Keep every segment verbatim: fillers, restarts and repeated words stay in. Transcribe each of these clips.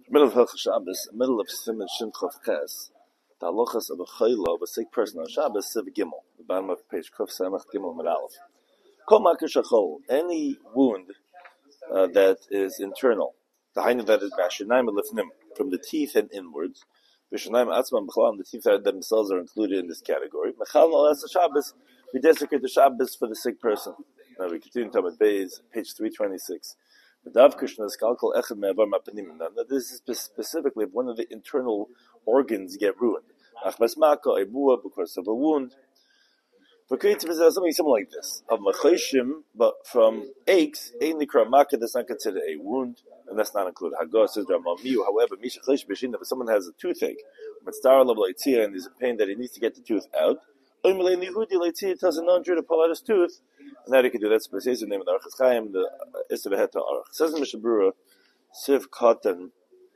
Middle of Hilchos Shabbos, middle of Siman Shin Chof Ches, the halachas of a chayla of a sick person on Shabbos, Siv Gimel, the bottom of page Chof Samach Gimel Mid Aleph. Kol Makar Shachol, any wound uh, that is internal, the hainu that is B'Hashanayim Lifnim, from the teeth and inwards, B'Hashanayim Atzman B'Chol, the teeth that themselves are included in this category. Mechal Nolas Shabbos, we desecrate the Shabbos for the sick person. Now we continue to Talmud Beis, page three twenty-six. This is specifically if one of the internal organs get ruined. Because of a wound. Something similar like this. But from aches, that's not considered a wound, and that's not included. However, if someone has a toothache, and there's a pain that he needs to get the tooth out, he tells a non-Jew to pull out his tooth, and that he can do. That's the name of the Archas Chaim, the Isra V'Heta Arch. Says in Mishnah Berurah, Siv Katan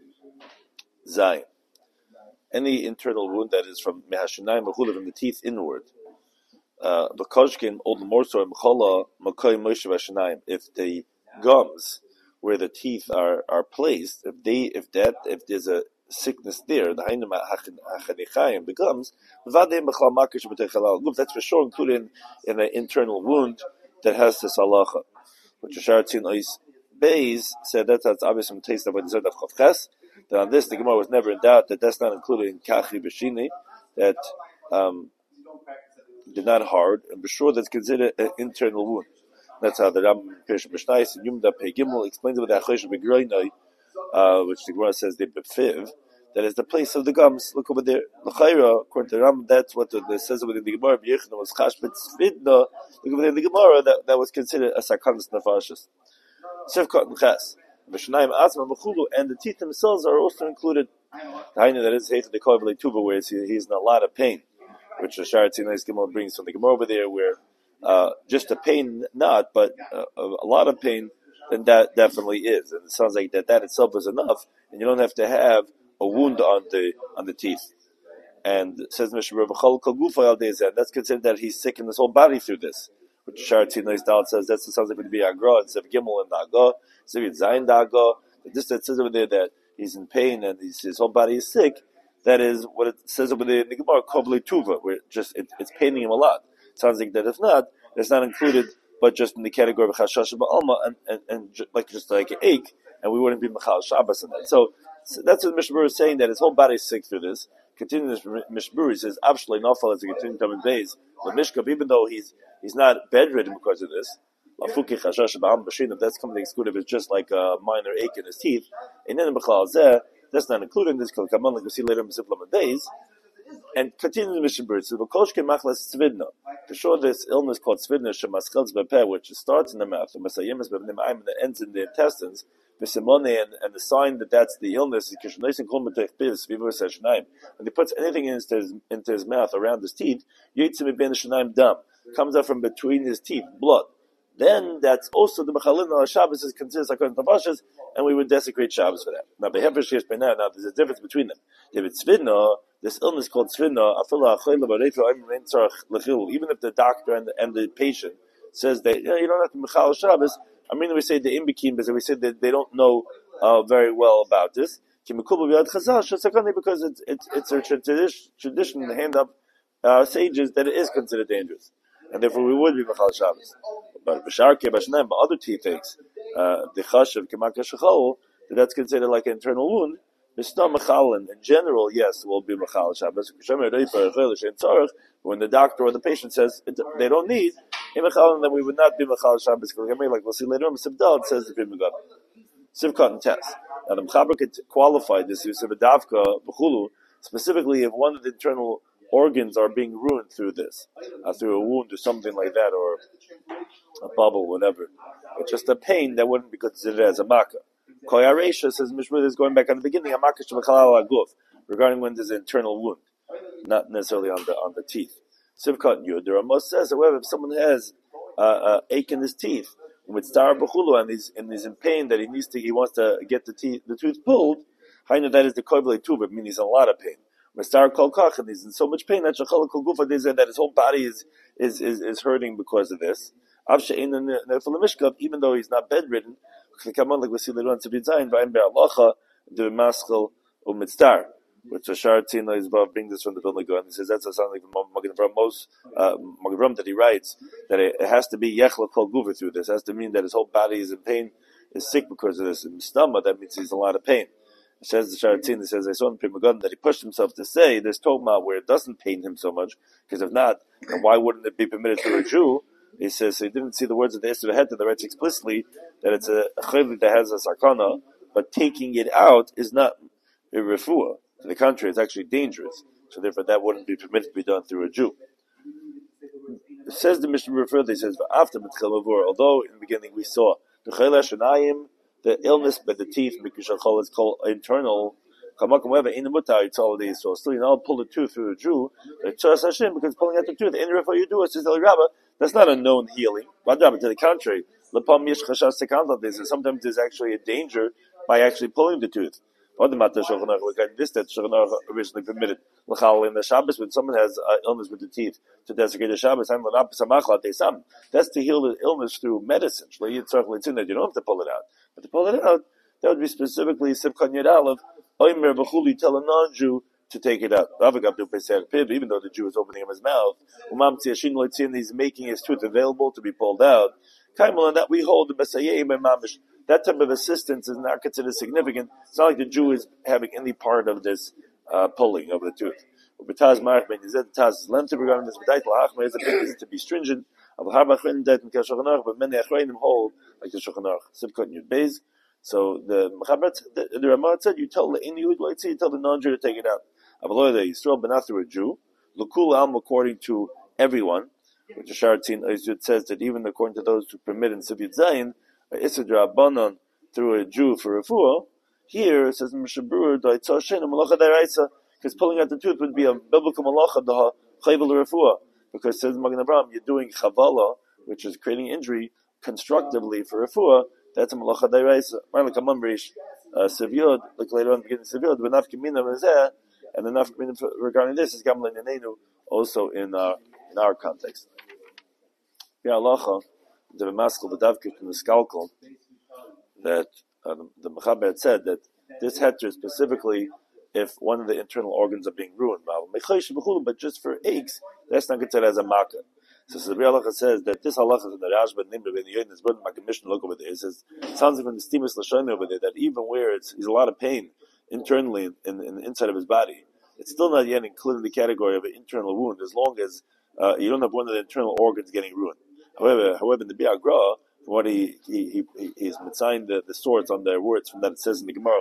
Zayin. Any internal wound that is from Mehashanayim Mechula, from the teeth inward, uh, B'Koshkin, all the more so, M'Chola, M'Koy Moshe V'Hashanayim, if the gums, where the teeth are, are placed, if they, if that, if there's a sickness there, the Hainu Hachanichayim, the gums, that's for sure included in, in an internal wound that has this halacha. Which Shartzin Ois Beis said that that's obvious from taste of what is of Chof Ches. That on this, the Gemara was never in doubt that that's not included in Kachi B'Shini, that um, they're not hard, and for sure that's considered an internal wound. That's how the Ram Pirush B'Shnais and Yumda Pei Gimel explains with the Achlesh B'Groinoi, uh, which the Gemara says they befiv. That is the place of the gums. Look over there. L'chayra, according to the Ram, that's what the, the says within the Gemara. B'Yechna was chashbet svidna. Look over there in the Gemara, that, that was considered a sarkanis nefashis. Sivkot and ches. V'shanayim asma mechulu, and the teeth themselves are also included. The hainu that is heichet the koiveli tuba, where he, he's in a lot of pain, which the Sharatzinais Gemara brings from the Gemara over there, where uh, just a pain not, but uh, a lot of pain, then that definitely is. And it sounds like that that itself is enough, and you don't have to have a wound on the on the teeth. And it says Mishnah Berurah, that's considered that he's sick in his whole body through this. Which Sharatzinais Dal says that sounds like it would be Agra instead of Gimel and Naga, instead of Zayin Daga. This that says over there that he's in pain and he's, his whole body is sick. That is what it says over there in the Gemara, Kobli Tuva, where just it, it's paining him a lot. It sounds like that if not, it's not included, but just in the category of Chashash Ba'alma, and, and, and just like just like an ache, and we wouldn't be Mechal Shabbos in that. So, so that's what Mishnah Berurah is saying, that his whole body is sick through this. Continuing this, Mishnah Berurah, he says, Avshalei Nafal, as he continues to come in days, the Mishkab, even though he's he's not bedridden because of this, Lafuki Chashash Ba'am Bashin, if that's coming to exclude, if it's just like a minor ache in his teeth, and then Mechal Zeh, that's not included in this, like we see later in Ziplam days. And continue the Mishnah Berurah, says, V'koshke machlas tzvidna. To show this illness called tzvidna, shemaschelz bepeh, which starts in the mouth, and masayemes b'vnim ayim, and ends in the intestines, v'simone, and, and the sign that that's the illness is kishnoisin kol metech biz, v'ivur seshnaim. When he puts anything into his, into his mouth, around his teeth, yitzim ben shnaim dam, comes out from between his teeth, blood. Then that's also the Mechalin al Shabbos is considered according to Tavashas, and we would desecrate Shabbos for that. Now, now, now there's a difference between them. If it's Tzvidna, this illness called Tzvidna, even if the doctor and the, and the patient says that, you know, you don't have to Mechal Shabbos, I mean, we say the Imbikim, because we say that they don't know uh, very well about this. Because it's, it's, it's a tradition, tradition in the hand of uh, sages that it is considered dangerous. And therefore we would be Mechal Shabbos. But B'Sharke, B'Shnaim, but other teethaches, the Chashav, K'maka Shechol, that's considered like an internal wound. It's not Mechalin. In general, yes, will be Mechal Shabbos. When the doctor or the patient says it, they don't need a Mechalin, then we would not be Mechal Shabbos. Like we'll see later on, Sivdal says the Pim Megad. Sivkot and Tess. Now the Mechaber could qualify this use of a Davka, B'chulu, specifically if one of the internal organs are being ruined through this, uh, through a wound or something like that, or a bubble, whatever. It's just a pain that wouldn't be considered as a makkah. Koyaresha says Mishmur is going back on the beginning, a makkah shemachalal aguf, regarding when there's an internal wound, not necessarily on the on the teeth. Sivkat Yud, the Ramos says, however, if someone has uh, uh, ache in his teeth with star b'chulu and he's and he's in pain that he needs to, he wants to get the teeth, the tooth pulled, hainu that is the koiveli tuba, meaning he's in a lot of pain. Star kol kach, and he's in so much pain that shachal kol gufa, that his whole body is is is, is hurting because of this. Even though he's not bedridden, like we see later on, the maskal umitztar, which Ashar Tina is about bring this from the Vilna Gaon. He says that's a sound like Magen Avraham most uh, Magen Avraham that he writes that it, it has to be yechla kol guva through this. It has to mean that his whole body is in pain, is sick because of this. In stomach, that means he's in a lot of pain. It says the Sharatin, he says, I saw in Pri Megadim that he pushed himself to say there's Toma where it doesn't pain him so much, because if not, then why wouldn't it be permitted to a Jew? He says so he didn't see the words of the Esther Head that writes explicitly that it's a chaylik that has a sarkana, but taking it out is not a refuah. To the contrary, it's actually dangerous. So therefore that wouldn't be permitted to be done through a Jew. It says the Mishnah referred, he says, after Mitchel Mavur, although in the beginning we saw the Chayla Shanayim, the illness by the teeth, because is called internal. So still you're not pull the tooth through a Jew. Because pulling out the tooth, in the you do it, says the Rabba, that's not a known healing. But to the contrary, sometimes there's actually a danger by actually pulling the tooth. This that Shulchan Aruch originally permitted in the Shabbos when someone has uh, illness with the teeth to desecrate the Shabbos. That's to heal the illness through medicine. You don't have to pull it out. But to pull it out, that would be specifically Sivkan Yed Aleph, Oimer B'chuli, tell a non-Jew to take it out. Even though the Jew is opening his mouth, he's making his tooth available to be pulled out. And that we hold the B'sayei Mamish. That type of assistance is not considered significant. It's not like the Jew is having any part of this uh, pulling of the tooth. B'taz Marach Ben Yizet Taz is lem to regarding this. B'dait L'Achma is a bit to be stringent. But many Achrayim hold like the Shulchan Aruch. Sivkot Yud Beis. So the Mechaber, the, the Ramah said, you tell the Ein Yehud, you tell the non-Jew to take it out. Avaloy the Yisrael ben after a Jew, L'kul Am according to everyone, which the Sharatin Yud says that even according to those who permit in Sivit Zayin, Isidra Abanon through a Jew for refuah. Here it says Mishabur Daitzashin Malacha Daraisa, because pulling out the tooth would be a biblical malacha the chayvel refuah. Because it says Magen Avraham, you're doing chavala, which is creating injury constructively for refuah. That's a malacha daraisa. Like a mamrish sevyod, like later on beginning sevyod, but nafkamina mezeh, and the nafkamina regarding this is gamlan yanenu, also in our in our context. Yeah, halacha the maskal the davkik in the skalkal that uh, the Mechaber had said that this heter specifically if one of the internal organs are being ruined, but just for aches, that's not considered as a makkah. So the Halacha says that this halacha in the Rashba Nimra Ben Yoin is brought by Mishnah. Look over there. It says sounds like from the Stimus Lashon over there that even where it's there's a lot of pain internally in, in, in the inside of his body, it's still not yet included in the category of an internal wound as long as uh, you don't have one of the internal organs getting ruined. However, however, in the Biagra, from what he he he he's signed the, the swords on their words from that it says in the Gemara,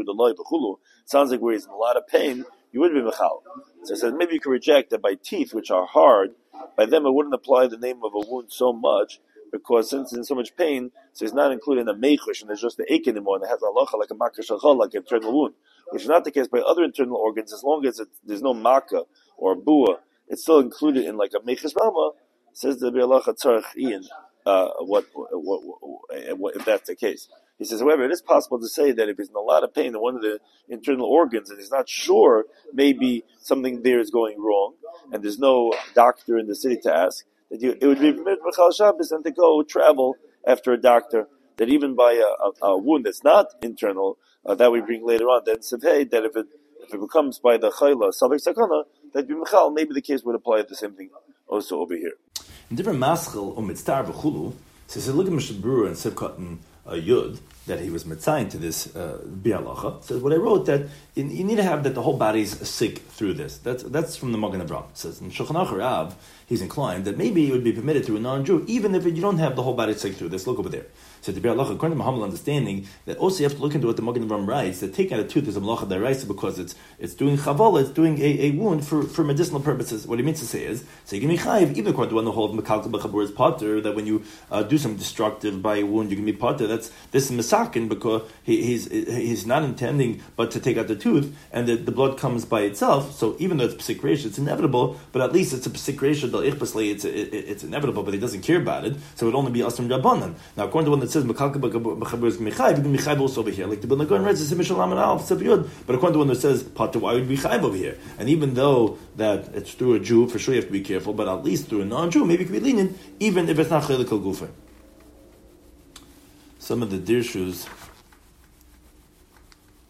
it sounds like where he's in a lot of pain, you would be mechal. So it says maybe you can reject that by teeth which are hard, by them it wouldn't apply the name of a wound so much, because since he's in so much pain, so he's not included in a mechush, and there's just the ache anymore, and it has a halacha like a makkah shachal, like an internal wound, which is not the case by other internal organs. As long as it, there's no makkah or bua, it's still included in like a mechush rama. Says the halacha tzarich ian. Uh, what, what, what, what, if that's the case? He says, however, it is possible to say that if he's in a lot of pain in one of the internal organs and he's not sure, maybe something there is going wrong, and there's no doctor in the city to ask, that you, it would be permitted for Chal Shabbos and to go travel after a doctor, that even by a, a, a wound that's not internal, uh, that we bring later on, then Sevhei, that if it if it becomes by the Chayla, Savik Sakana, that'd be Michal, maybe the case would apply the same thing also over here. In different maschil or mitzvah v'chulu, says look at Mishnah Berurah and Sivkot and Yud that he was mitzayin to this uh, bialacha. Says what I wrote that in, you need to have that the whole body's sick through this. That's that's from the Magen Avraham. Says in Shulchan Aruch Rav, he's inclined that maybe it would be permitted to a non-Jew even if you don't have the whole body sick through this. Look over there. So the bialacha, according to Muhammad understanding, that also you have to look into what the Magen Avraham writes that taking out a tooth is a malacha deraisa because it's it's doing chavala, it's doing a, a wound for, for medicinal purposes. What he means to say is, so you can be chayiv even according to one the whole of Mekalkel B'Chabur is potter that when you uh, do something destructive by a wound you can be potter. That's this is misakin because he, he's he's not intending but to take out the tooth and the, the blood comes by itself. So even though it's psik reisha, it's inevitable, but at least it's a psik reisha del ichbasli, it's it, it's inevitable, but he doesn't care about it. So it would only be asrim rabbanan. Now according to one that says Mekalkel B'Chabur is michayiv, you can be chayiv also over here. Like the Bilna Goren writes, it's Mishalam and Alf Sabiyud. But according to one that says potter, why would be chayiv over here? And even though that it's through a Jew, for sure you have to be careful, but at least through a non-Jew, maybe you can be lenient, even if it's not chelik al gufa. Some of the dirshus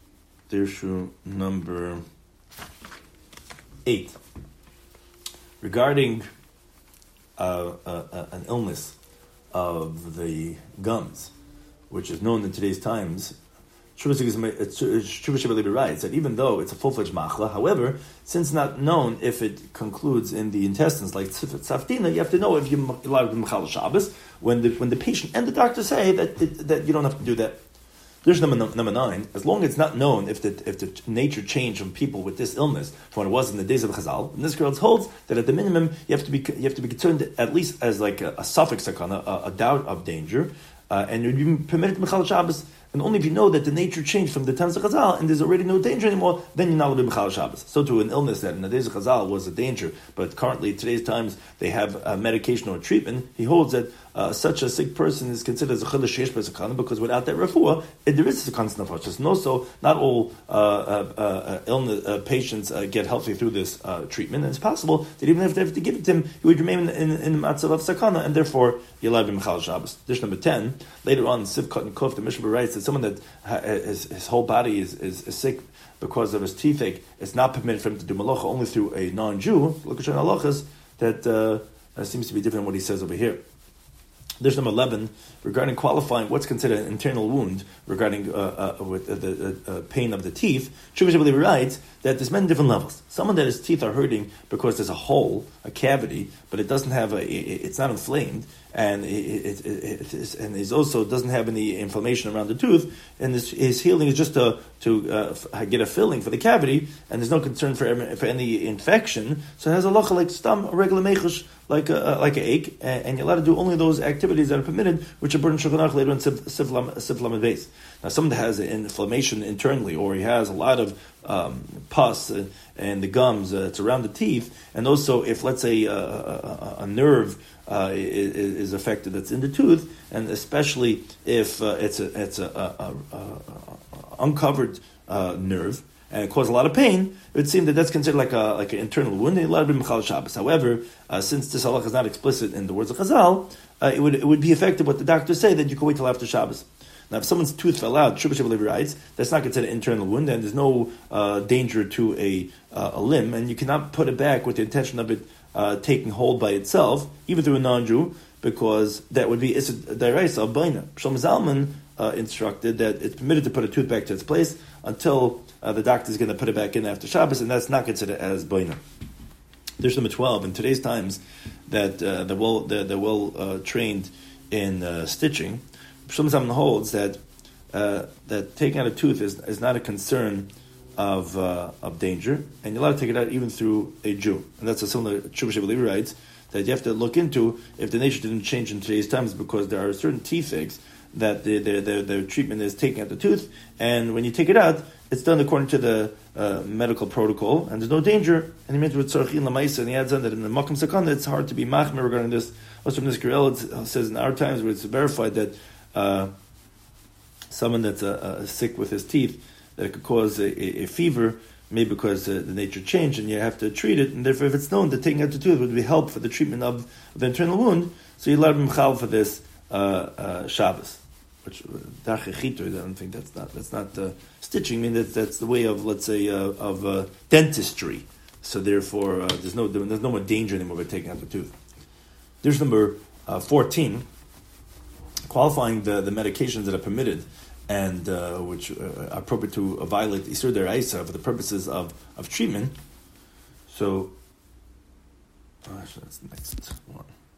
Dirshu number eight. Regarding uh, uh, uh, an illness of the gums, which is known in today's times, Shuvah writes that even though it's a full-fledged machla, however, since not known if it concludes in the intestines like tzaftina, you have to know if you're allowed to machal Shabbos when the when the patient and the doctor say that it, that you don't have to do that. There's number number nine. As long as it's not known if the if the nature changed from people with this illness from what it was in the days of Chazal, and this girl holds that at the minimum you have to be you have to be concerned at least as like a, a suffix sakana, a, a doubt of danger, uh, and you're permitted to machal Shabbos. And only if you know that the nature changed from the times of Chazal and there's already no danger anymore, then you're not allowed to be Mechal Shabbos. So to an illness that in the days of Chazal was a danger, but currently today's times they have a medication or treatment, he holds that uh, such a sick person is considered as a Chilish Shesh B'Sakana because without that refuah, there is a constant nefashos. And also, not all uh, uh, uh, illness uh, patients uh, get healthy through this uh, treatment. And it's possible that even if they have to give it to him, he would remain in, in, in the matzav of Sakana, and therefore you're allowed to be Mechal Shabbos. Dish number ten, later on, Sivkot and Kuf, the Mishnah writes that someone that His, his whole body is, is, is sick because of his toothache. It's not permitted for him to do malacha only through a non-Jew. Look at halachas that uh, seems to be different than what he says over here. There's number eleven regarding qualifying what's considered an internal wound regarding uh, uh, with uh, the uh, uh, pain of the teeth. Shuvah Shabbat writes that there's many different levels. Someone that his teeth are hurting because there's a hole, a cavity, but it doesn't have a, it, it's not inflamed, and it, it, it, it is, and he also doesn't have any inflammation around the tooth, and his, his healing is just to to uh, get a filling for the cavity, and there's no concern for for any infection. So it has a locha like stam, a regular mechush, like a like an ache, and you're allowed to do only those activities that are permitted, which are brought in Shulchan Aruch later in Siflam base. Now, someone that has an inflammation internally, or he has a lot of um, pus uh, and the gums, uh, it's around the teeth, and also if, let's say, uh, a, a nerve uh, is, is affected that's in the tooth, and especially if uh, it's a it's a, a, a, a uncovered uh, nerve, and it causes a lot of pain, it would seem that that's considered like a like an internal wound, and a lot of Mechal Shabbos. However, uh, since this halach is not explicit in the words of Chazal, uh, it would it would be effective what the doctors say that you can wait till after Shabbos. Now, if someone's tooth fell out, Shuvah Shabbat writes, that's not considered an internal wound, and there's no uh, danger to a uh, a limb, and you cannot put it back with the intention of it uh, taking hold by itself, even through a non-Jew, because that would be Issa D'Oraisa of Baina. Shlomo Zalman uh, instructed that it's permitted to put a tooth back to its place until uh, the doctor is going to put it back in after Shabbos, and that's not considered as Baina. There's number twelve. In today's times, that uh, they're well, they're, they're well uh, trained in uh, stitching. Shlomo Zalman holds that uh, that taking out a tooth is, is not a concern of uh, of danger, and you're allowed to take it out even through a Jew. And that's a similar Shuvah Shabbat writes that you have to look into if the nature didn't change in today's times, because there are certain toothaches that the, the, the, the treatment is taking out the tooth, and when you take it out, it's done according to the uh, medical protocol, and there's no danger. And he means with Tzorchin Lamaisa, and he adds on that in the Makom Sakana, it's hard to be machmer regarding this. Also from this Kirel, it says in our times where it's verified that uh, someone that's uh, uh, sick with his teeth, that it could cause a, a, a fever, maybe because uh, the nature changed, and you have to treat it, and therefore if it's known that taking out the tooth would be help for the treatment of, of the internal wound, so you allow him chal for this uh, uh, Shabbos. Which I don't think that's not that's not uh, stitching. I mean that that's the way of, let's say, uh, of uh, dentistry. So therefore, uh, there's no there's no more danger anymore by taking out the tooth. There's number uh, fourteen, qualifying the, the medications that are permitted and uh, which uh, are appropriate to violate Isur D'Oraisa for the purposes of, of treatment. So, oh, actually, that's the next one.